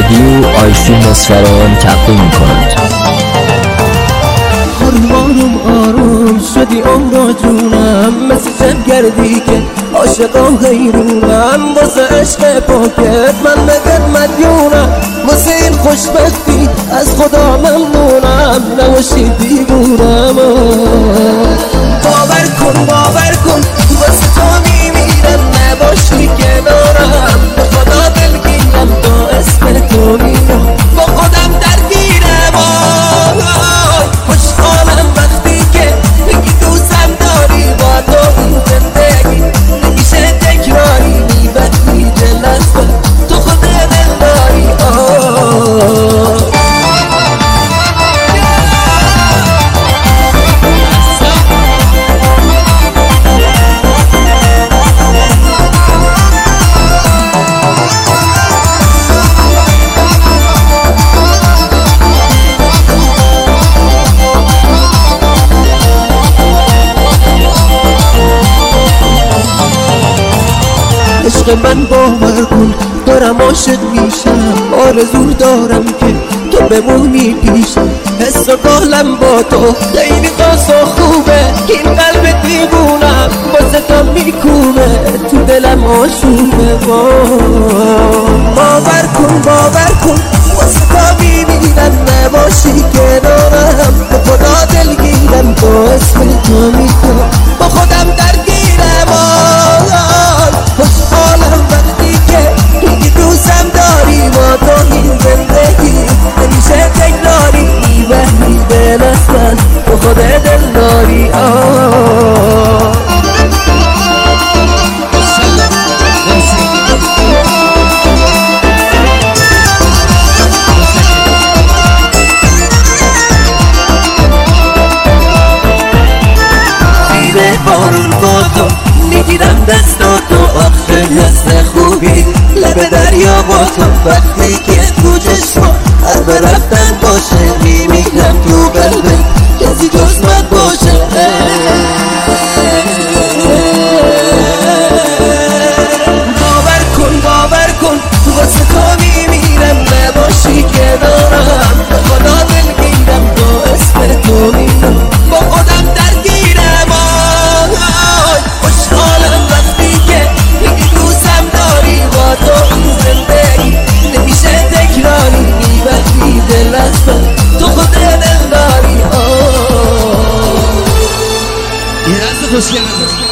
رادیو آیسی مصفران تقدیم می‌کند. آروم آروم شدی عمر جونم، مثل جنگردی که عاشقا غیرونم. واسه عشق پاکت من بگت مدیونم، واسه این خوشبختی از خدا ممنونم. نباشی دیوونم، باور کن واسه تو میمیرم، نباشی کنارم. به خدا دلگیرم، تا اسم تو میرم، با خودم درگیرم. خوشحالم وقتی که بگی دوستم داری، با تو این زندگی نمیشه تکراری. میبری دل از تو خود دل داری. عشق من باور کن دارم عاشق میشم، آرزو دارم که تو بمونی پیشم. حس و قالم با تو خیلی خاص و خوبه، این قلب دیوونم واسه تو میکوبه، تو دلم آشوبه. باور کن واسه تو میمیرم، نباشی کنارم. به خدا دلگیرم، با اسم تو میکنم، با خودم درگیرم. خوشحالم وقتی که توی دوستم داری، با تو این زندگی نمیشه تکراری. میبری دل از من، تو خود دل داری. زیر بارون با تو میگیرم دستاتو، آخه حس خوبی لب دریا با تو. وقتی که تو چشما حرف رفتن باشه، میمیرم تو قلبه کسی جز من باشه. باور کن واسه تو میمیرم، نباشی کنارم. به خدا دلگیرم، با اسم تو میرم، با خودم درگیرم. خوشحالم وقتی که بگی دوستم داری، با تو این زندگی نمیشه تکراری. میبری دل از من، تو خود دل داری. یه دست خوشگل